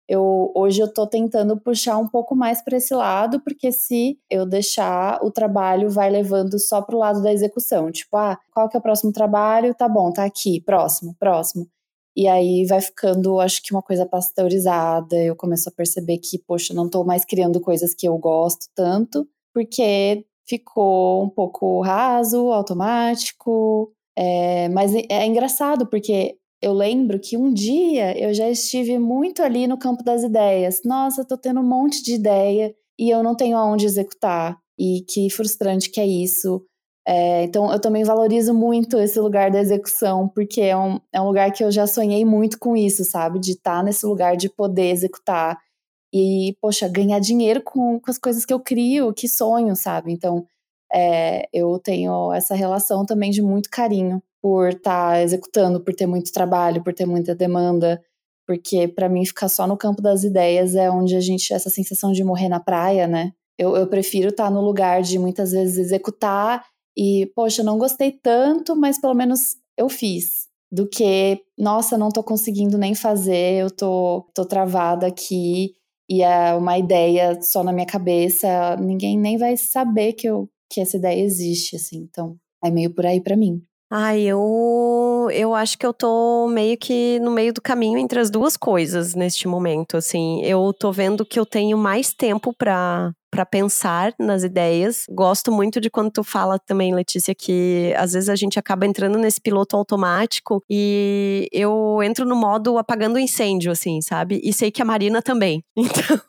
eu, hoje eu tô tentando puxar um pouco mais para esse lado, porque se eu deixar, o trabalho vai levando só pro lado da execução. Tipo, ah, qual que é o próximo trabalho? Tá bom, tá aqui, próximo, próximo. E aí vai ficando, acho que uma coisa pasteurizada, eu começo a perceber que, poxa, não tô mais criando coisas que eu gosto tanto, porque ficou um pouco raso, automático, é, mas é engraçado, porque eu lembro que um dia eu já estive muito ali no campo das ideias. Nossa, tô tendo um monte de ideia e eu não tenho aonde executar. E que frustrante que é isso. É, então, eu também valorizo muito esse lugar da execução, porque é um, é um lugar que eu já sonhei muito com isso, sabe? De estar nesse lugar de poder executar. E, poxa, ganhar dinheiro com, com as coisas que eu crio, que sonho, sabe? Então, é, eu tenho essa relação também de muito carinho por estar tá executando, por ter muito trabalho, por ter muita demanda, porque para mim ficar só no campo das ideias é onde a gente, essa sensação de morrer na praia, né? Eu, eu prefiro estar tá no lugar de muitas vezes executar e, poxa, não gostei tanto, mas pelo menos eu fiz, do que, nossa, não tô conseguindo nem fazer, eu tô, tô travada aqui e é uma ideia só na minha cabeça, ninguém nem vai saber que, eu, que essa ideia existe, assim, então é meio por aí pra mim.
Ai, eu, eu acho que eu tô meio que no meio do caminho entre as duas coisas neste momento, assim. Eu tô vendo que eu tenho mais tempo pra, pra pensar nas ideias. Gosto muito de quando tu fala também, Letícia, que às vezes a gente acaba entrando nesse piloto automático e eu entro no modo apagando incêndio, assim, sabe? E sei que a Marina também. Então,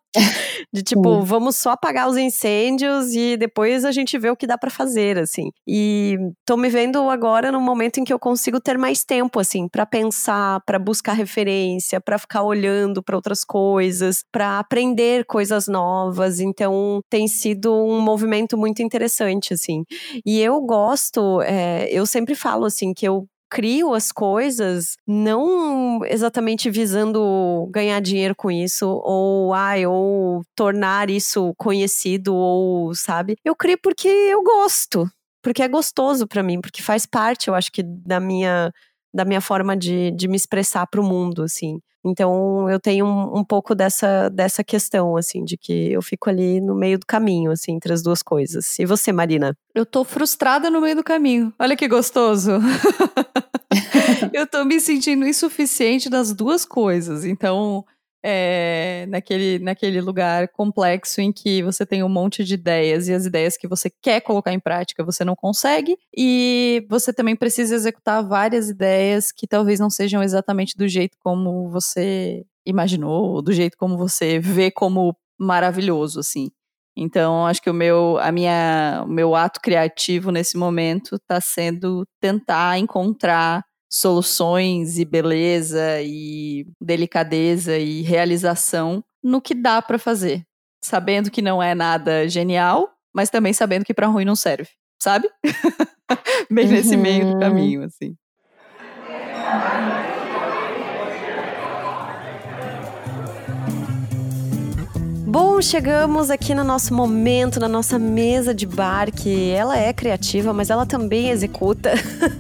de tipo, vamos só apagar os incêndios e depois a gente vê o que dá pra fazer, assim. E tô me vendo agora no momento em que eu consigo ter mais tempo, assim, pra pensar, pra buscar referência, pra ficar olhando pra outras coisas, pra aprender coisas novas. Então, tem sido um movimento muito interessante, assim. E eu gosto, é, eu sempre falo, assim, que eu crio as coisas não exatamente visando ganhar dinheiro com isso, ou, ai, ou tornar isso conhecido, ou, sabe? Eu crio porque eu gosto, porque é gostoso pra mim, porque faz parte, eu acho que, da minha, da minha forma de, de me expressar pro mundo, assim. Então, eu tenho um, um pouco dessa, dessa questão, assim, de que eu fico ali no meio do caminho, assim, entre as duas coisas. E você, Marina?
Eu tô frustrada no meio do caminho. Olha que gostoso. Eu tô me sentindo insuficiente das duas coisas. Então, é, naquele, naquele lugar complexo em que você tem um monte de ideias e as ideias que você quer colocar em prática você não consegue. E você também precisa executar várias ideias que talvez não sejam exatamente do jeito como você imaginou, ou do jeito como você vê como maravilhoso, assim. Então, acho que o meu, a minha, o meu ato criativo nesse momento está sendo tentar encontrar soluções e beleza e delicadeza e realização no que dá para fazer. Sabendo que não é nada genial, mas também sabendo que para ruim não serve, sabe? Bem uhum. Nesse meio do caminho, assim.
Bom, chegamos aqui no nosso momento, na nossa mesa de bar, que ela é criativa, mas ela também executa.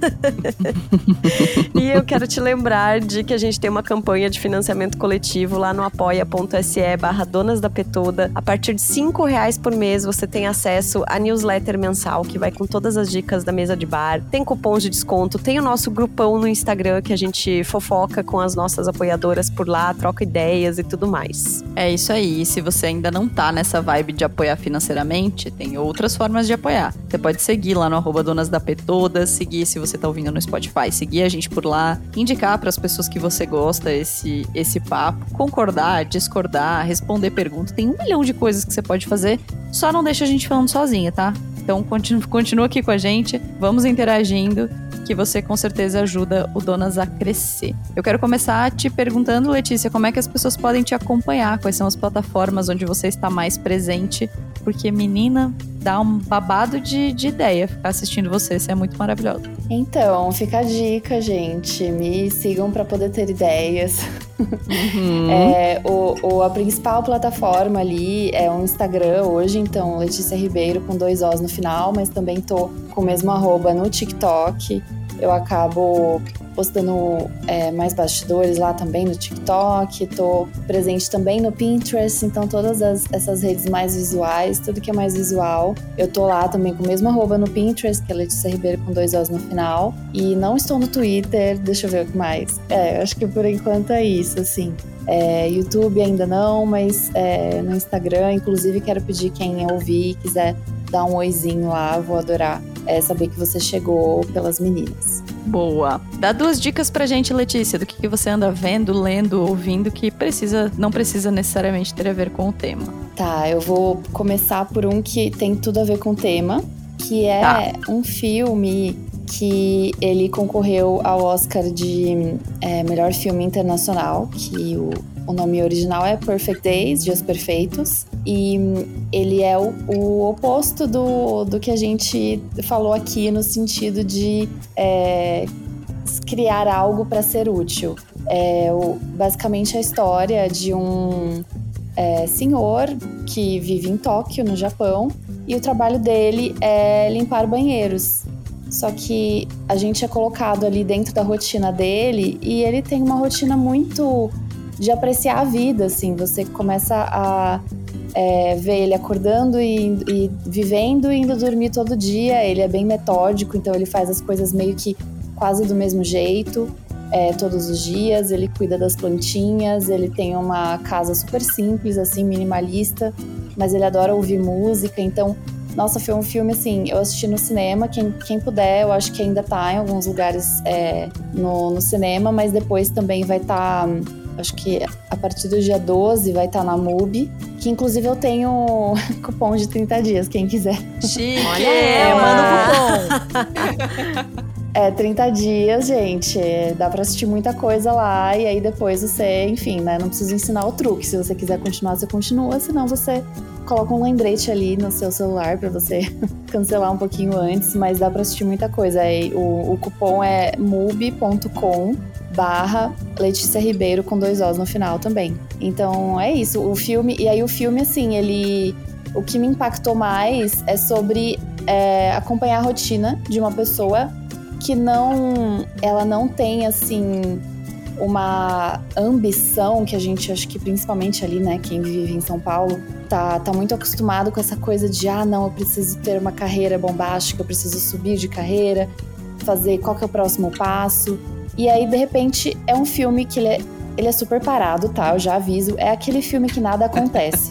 E eu quero te lembrar de que a gente tem uma campanha de financiamento coletivo lá no apoia.se barra Donas da Petoda. A partir de cinco reais por mês você tem acesso à newsletter mensal, que vai com todas as dicas da mesa de bar. Tem cupons de desconto, tem o nosso grupão no Instagram, que a gente fofoca com as nossas apoiadoras por lá, troca ideias e tudo mais.
É isso aí, e se você ainda não tá nessa vibe de apoiar financeiramente, tem outras formas de apoiar. Você pode seguir lá no arroba Donas da Petoda, seguir se você tá ouvindo no Spotify, seguir a gente por lá, indicar pras pessoas que você gosta esse, esse papo, concordar, discordar, responder perguntas. Tem um milhão de coisas que você pode fazer, só não deixa a gente falando sozinha, tá? Então continua, continua aqui com a gente, vamos interagindo, que você com certeza ajuda o Donas a crescer. Eu quero começar te perguntando, Letícia, como é que as pessoas podem te acompanhar? Quais são as plataformas onde você está mais presente? Porque, menina, dá um babado de, de ideia ficar assistindo você, você é muito maravilhosa.
Então, fica a dica, gente. Me sigam para poder ter ideias. Uhum. É, o, o, a principal plataforma ali é o Instagram hoje, então Letícia Ribeiro com dois Os no final, mas também tô com o mesmo arroba no TikTok. eu acabo postando é, mais bastidores lá também no TikTok, tô presente também no Pinterest, então todas as, essas redes mais visuais, tudo que é mais visual, eu tô lá também com o mesmo arroba no Pinterest, que é Letícia Ribeiro com dois Os no final, e não estou no Twitter, deixa eu ver o que mais. É, acho que por enquanto é isso, assim. É, YouTube ainda não, mas é, no Instagram, inclusive quero pedir quem ouvir e quiser dar um oizinho lá, vou adorar é, saber que você chegou pelas meninas.
Boa. Dá duas dicas pra gente, Letícia, do que, que você anda vendo, lendo, ouvindo, que precisa, não precisa necessariamente ter a ver com o tema.
Tá, eu vou começar por um que tem tudo a ver com o tema, que é tá. um filme que ele concorreu ao Oscar de é, melhor filme internacional, que o, o nome original é Perfect Days, Dias Perfeitos, e ele é o, o oposto do, do que a gente falou aqui no sentido de é, criar algo para ser útil. É o, basicamente a história de um é, senhor que vive em Tóquio, no Japão, e o trabalho dele é limpar banheiros. Só que a gente é colocado ali dentro da rotina dele e ele tem uma rotina muito de apreciar a vida, assim. Você começa a é, ver ele acordando e, e vivendo e indo dormir todo dia. Ele é bem metódico, então ele faz as coisas meio que quase do mesmo jeito, é, todos os dias. Ele cuida das plantinhas, ele tem uma casa super simples, assim, minimalista, mas ele adora ouvir música, então... Nossa, foi um filme, assim, eu assisti no cinema, quem, quem puder, eu acho que ainda tá em alguns lugares é, no, no cinema, mas depois também vai estar, tá, acho que a partir do dia doze vai estar tá na MUBI, que inclusive eu tenho cupom de trinta dias, quem quiser.
Chique! Olha ela! Manda o cupom!
É, trinta dias, gente, dá pra assistir muita coisa lá, e aí depois você, enfim, né, não precisa ensinar o truque, se você quiser continuar, você continua, senão você coloca um lembrete ali no seu celular pra você cancelar um pouquinho antes, mas dá pra assistir muita coisa. Aí, o, o cupom é mubi ponto com barra Letícia Ribeiro com dois Os no final também. Então é isso, o filme, e aí o filme, assim, ele... O que me impactou mais é sobre é, acompanhar a rotina de uma pessoa que não... Ela não tem, assim... uma ambição que a gente, acho que principalmente ali, né, quem vive em São Paulo, tá, tá muito acostumado com essa coisa de, ah, não, eu preciso ter uma carreira bombástica, eu preciso subir de carreira, fazer qual que é o próximo passo. E aí, de repente, é um filme que ele é, ele é super parado, tá? Eu já aviso, é aquele filme que nada acontece.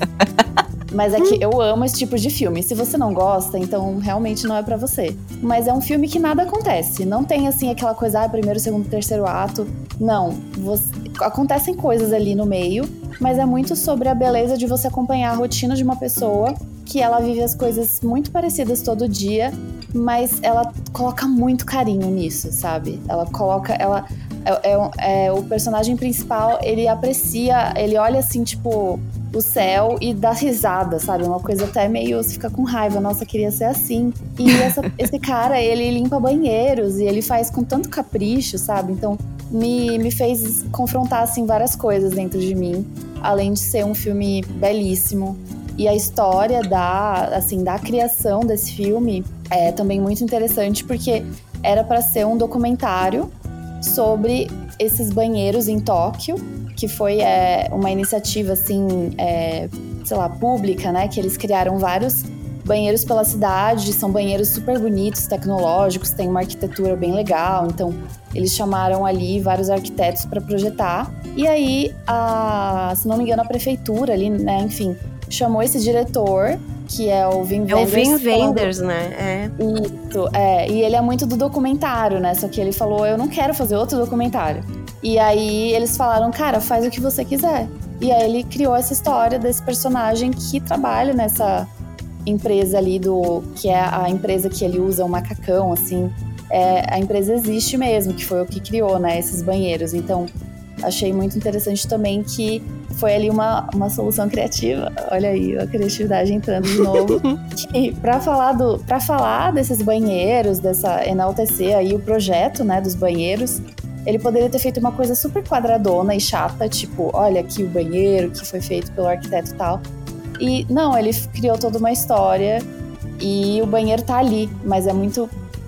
Mas é que eu amo esse tipo de filme. Se você não gosta, então realmente não é pra você. Mas é um filme que nada acontece. Não tem, assim, aquela coisa, ah, primeiro, segundo, terceiro ato. Não. Você... Acontecem coisas ali no meio, mas é muito sobre a beleza de você acompanhar a rotina de uma pessoa que ela vive as coisas muito parecidas todo dia, mas ela coloca muito carinho nisso, sabe? Ela coloca... ela é, é, é, o personagem principal, ele aprecia, ele olha assim, tipo... o céu e dá risada, sabe? Uma coisa até meio... Você fica com raiva. Nossa, queria ser assim. E essa, esse cara, ele limpa banheiros e ele faz com tanto capricho, sabe? Então, me, me fez confrontar, assim, várias coisas dentro de mim. Além de ser um filme belíssimo. E a história da, assim, da criação desse filme é também muito interessante, porque era para ser um documentário sobre esses banheiros em Tóquio, que foi é, uma iniciativa, assim, é, sei lá, pública, né? Que eles criaram vários banheiros pela cidade, são banheiros super bonitos, tecnológicos, tem uma arquitetura bem legal, então eles chamaram ali vários arquitetos para projetar. E aí, a, se não me engano, a prefeitura ali, né, enfim, chamou esse diretor, que é o Wim Wenders.
É o Wim Wenders, falando... né? É.
Isso, é. E ele é muito do documentário, né? Só que ele falou, eu não quero fazer outro documentário. E aí eles falaram, cara, faz o que você quiser. E aí ele criou essa história desse personagem que trabalha nessa empresa ali, do que é a empresa que ele usa, o macacão, assim. É, a empresa existe mesmo, que foi o que criou, né, esses banheiros. Então, achei muito interessante também que foi ali uma, uma solução criativa. Olha aí, a criatividade entrando de novo. E pra falar, do, pra falar desses banheiros, dessa enaltecer aí o projeto, né, dos banheiros, ele poderia ter feito uma coisa super quadradona e chata, tipo, olha aqui o banheiro que foi feito pelo arquiteto e tal. E não, ele criou toda uma história e o banheiro tá ali, mas é muito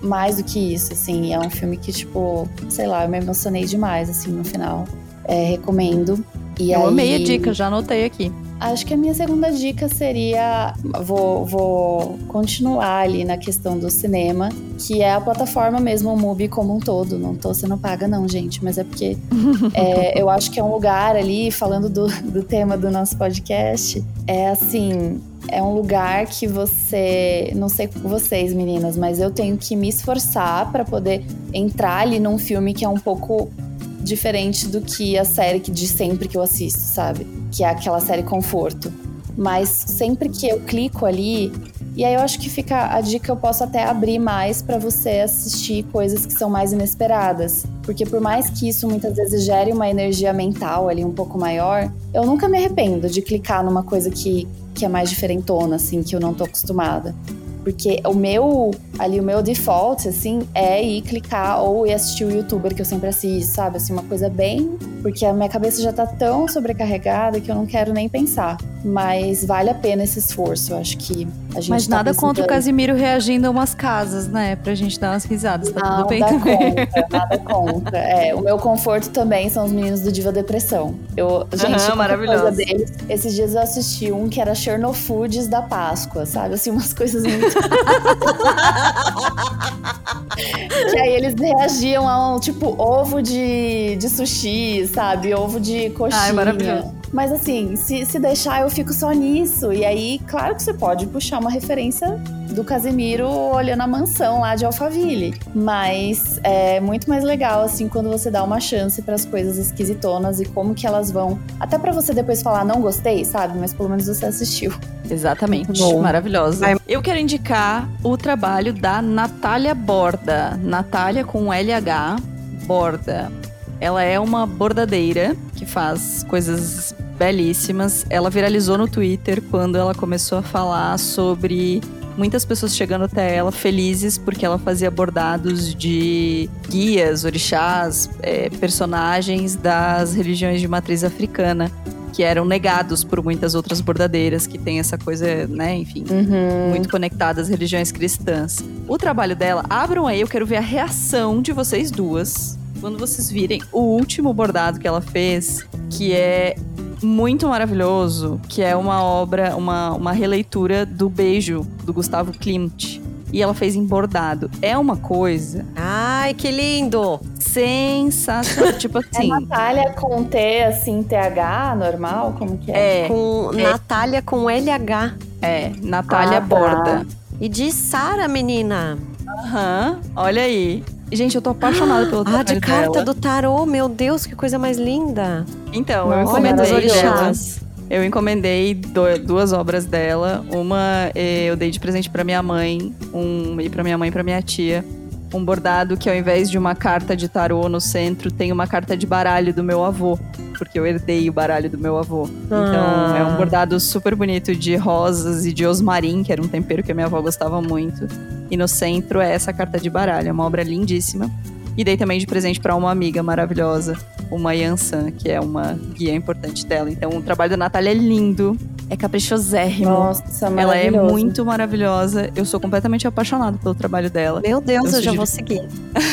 mais do que isso, assim. É um filme que, tipo, sei lá, eu me emocionei demais, assim, no final. É, recomendo. E
eu
aí,
amei a dica, já anotei aqui.
Acho que a minha segunda dica seria... Vou, vou continuar ali na questão do cinema, que é a plataforma mesmo, o Mubi como um todo. Não tô sendo paga não, gente, mas é porque é, eu acho que é um lugar ali, falando do, do tema do nosso podcast, é assim... É um lugar que você... Não sei vocês, meninas, mas eu tenho que me esforçar pra poder entrar ali num filme que é um pouco diferente do que a série de sempre que eu assisto, sabe? Que é aquela série conforto. Mas sempre que eu clico ali... E aí eu acho que fica a dica, eu posso até abrir mais pra você assistir coisas que são mais inesperadas. Porque por mais que isso muitas vezes gere uma energia mental ali um pouco maior, eu nunca me arrependo de clicar numa coisa que, que é mais diferentona, assim, que eu não tô acostumada. Porque o meu, ali, o meu default, assim, é ir clicar ou ir assistir o youtuber que eu sempre assisto, sabe? Assim, uma coisa bem... Porque a minha cabeça já tá tão sobrecarregada que eu não quero nem pensar. Mas vale a pena esse esforço, eu acho que a gente
Mas
tá
nada
precisando.
contra o Casimiro reagindo a umas casas, né? Pra gente dar umas risadas, tá
Não,
tudo bem
dá
também.
contra, nada contra. É, o meu conforto também são os meninos do Diva Depressão. Eu, gente,
Aham,
uma
maravilhoso.
coisa deles, esses dias eu assisti um que era Chernofoods da Páscoa, sabe? Assim, umas coisas muito... Que aí eles reagiam a um, tipo, ovo de, de sushi, sabe? Ovo de coxinha.
Ai, maravilhoso.
Mas assim, se, se deixar, eu fico só nisso. E aí, claro que você pode puxar uma referência do Casemiro olhando a mansão lá de Alphaville. Mas é muito mais legal, assim, quando você dá uma chance pras coisas esquisitonas e como que elas vão... Até pra você depois falar, não gostei, sabe? Mas pelo menos você assistiu.
Exatamente,
Bom.
maravilhosa. Eu quero indicar o trabalho da Natália Borda. Natália com L H, Borda. Ela é uma bordadeira que faz coisas belíssimas. Ela viralizou no Twitter quando ela começou a falar sobre muitas pessoas chegando até ela felizes porque ela fazia bordados de guias, orixás, é, personagens das religiões de matriz africana, que eram negados por muitas outras bordadeiras que tem essa coisa, né, enfim,
Uhum.
muito conectada às religiões cristãs. O trabalho dela, abram aí, eu quero ver a reação de vocês duas quando vocês virem o último bordado que ela fez, que é muito maravilhoso, que é uma obra, uma, uma releitura do Beijo, do Gustavo Klimt. E ela fez em bordado. É uma coisa
Ai, que lindo!
sensacional. Tipo
É
assim,
Natália com T, assim, T H, normal? Como que é?
é,
Com
É.
Natália com L H.
é, Natália
Ah, tá.
Borda.
E de Sara, menina.
Aham, olha aí. Gente, eu tô apaixonada pelo
Ah,
trabalho
de carta
dela.
do tarô. Meu Deus, que coisa mais linda.
Então, eu
Nossa,
Olha dos
encomendei
maravilhoso.
dela.
orixás.
Eu encomendei do- duas obras dela. Uma eh, eu dei de presente pra minha mãe, um e pra minha mãe e pra minha tia. Um bordado que ao invés de uma carta de tarô no centro, tem uma carta de baralho do meu avô. Porque eu herdei o baralho do meu avô. Então,
Ah.
é um bordado super bonito de rosas e de osmarim, que era um tempero que a minha avó gostava muito. E no centro é essa carta de baralho. É uma obra lindíssima. E dei também de presente pra uma amiga maravilhosa, uma Yansan, que é uma guia importante dela. Então, o trabalho da Natália é lindo, é caprichosérrimo.
Nossa,
Ela é
maravilhoso.
muito maravilhosa. Eu sou completamente apaixonada pelo trabalho dela.
Meu Deus,
Eu
eu, já
sugiro-
vou seguir.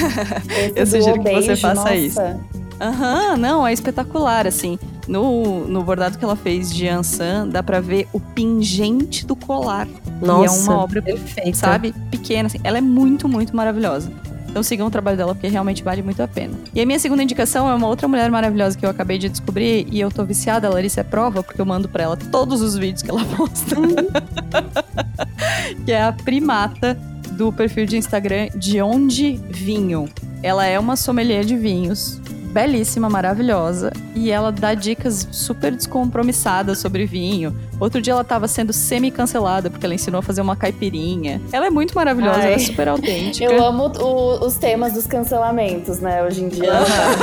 Esse
eu
do
sugiro que você
beijo,
faça
nossa.
isso. Aham, não, é espetacular, assim. No, no bordado que ela fez de Yansan, dá pra ver o pingente do colar.
Nossa,
e é uma obra,
perfeita.
sabe, pequena, assim. Ela é muito, muito maravilhosa. Então sigam o trabalho dela, porque realmente vale muito a pena. E a minha segunda indicação é uma outra mulher maravilhosa que eu acabei de descobrir. E eu tô viciada, a Larissa é prova, porque eu mando pra ela todos os vídeos que ela posta. Que é a Primata, do perfil de Instagram De Onde Vinho. Ela é uma sommelier de vinhos, belíssima, maravilhosa. E ela dá dicas super descompromissadas sobre vinho. Outro dia ela tava sendo semi-cancelada, porque ela ensinou a fazer uma caipirinha. Ela é muito maravilhosa,
Ai.
ela é super autêntica.
Eu amo o- os temas dos cancelamentos, né, hoje em dia.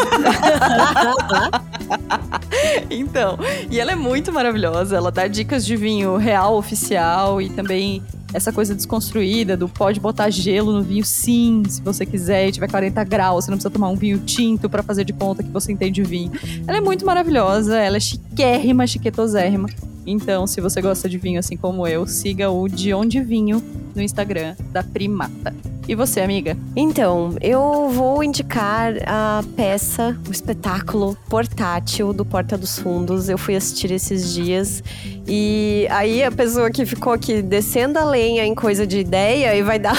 Então, e ela é muito maravilhosa. Ela dá dicas de vinho real, oficial, e também essa coisa desconstruída do pode botar gelo no vinho, sim, se você quiser, e tiver quarenta graus, você não precisa tomar um vinho tinto pra fazer de conta que você entende vinho. Ela é muito maravilhosa, ela é chiquérrima, chiquetosérrima. Então, se você gosta de vinho assim como eu, siga o De Onde Vinho no Instagram da Primata. E você, amiga?
Então, eu vou indicar a peça, o espetáculo portátil do Porta dos Fundos. Eu fui assistir esses dias e aí a pessoa que ficou aqui descendo a lenha em coisa de ideia e vai dar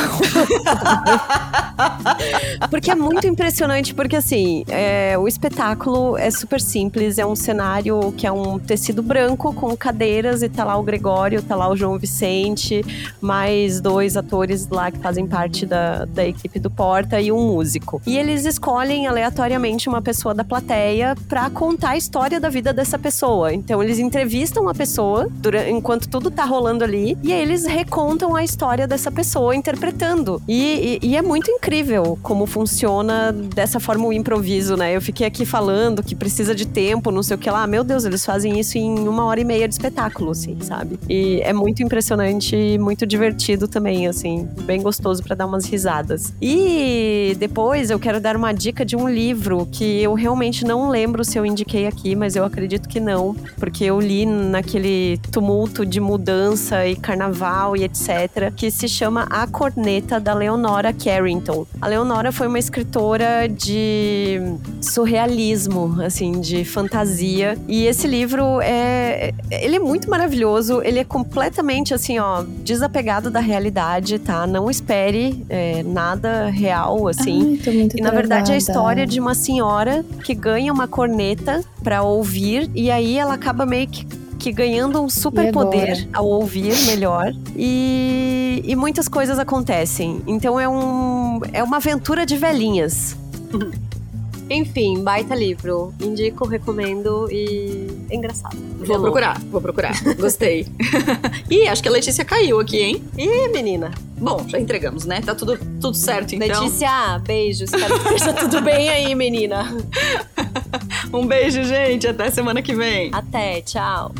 porque é muito impressionante, porque assim, é, o espetáculo é super simples, é um cenário que é um tecido branco com cadeiras e tá lá o Gregório, tá lá o João Vicente, mais dois atores lá que fazem parte da Da, da equipe do Porta e um músico. E eles escolhem aleatoriamente uma pessoa da plateia pra contar a história da vida dessa pessoa. Então eles entrevistam a pessoa durante, enquanto tudo tá rolando ali, e aí eles recontam a história dessa pessoa interpretando. E, e, e é muito incrível como funciona dessa forma o improviso, né? Eu fiquei aqui falando que precisa de tempo, não sei o que lá. Meu Deus, eles fazem isso em uma hora e meia de espetáculo, assim, sabe? E é muito impressionante e muito divertido também, assim. Bem gostoso pra dar umas risadas. E depois eu quero dar uma dica de um livro que eu realmente não lembro se eu indiquei aqui, mas eu acredito que não, porque eu li naquele tumulto de mudança e carnaval e etcétera, que se chama A Corneta, da Leonora Carrington. A Leonora foi uma escritora de surrealismo, assim, de fantasia, e esse livro é... ele é muito maravilhoso, ele é completamente, assim, ó, desapegado da realidade, tá? Não espere É, nada real, assim.
Ai, tô muito
e na verdade
travada.
é a história de uma senhora que ganha uma corneta pra ouvir, e aí ela acaba meio que, que ganhando um super poder ao ouvir melhor, e, e muitas coisas acontecem. Então é, um, é uma aventura de velhinhas. Enfim, baita livro. Indico, recomendo e é engraçado.
Vou
é
procurar, vou procurar. Gostei. Ih, acho que a Letícia caiu aqui, hein?
Ih, menina.
Bom, já entregamos, né? Tá tudo, tudo certo, então.
Letícia, beijos. Espero que esteja tudo bem aí, menina.
Um beijo, gente. Até semana que vem.
Até, tchau.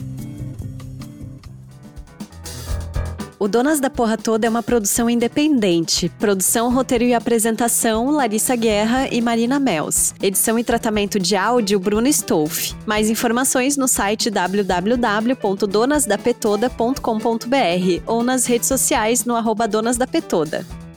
O Donas da Porra Toda é uma produção independente. Produção, roteiro e apresentação, Larissa Guerra e Marina Mels. Edição e tratamento de áudio, Bruno Stolf. Mais informações no site w w w ponto donas da petoda ponto com ponto b r ou nas redes sociais no arroba Donas da Petoda.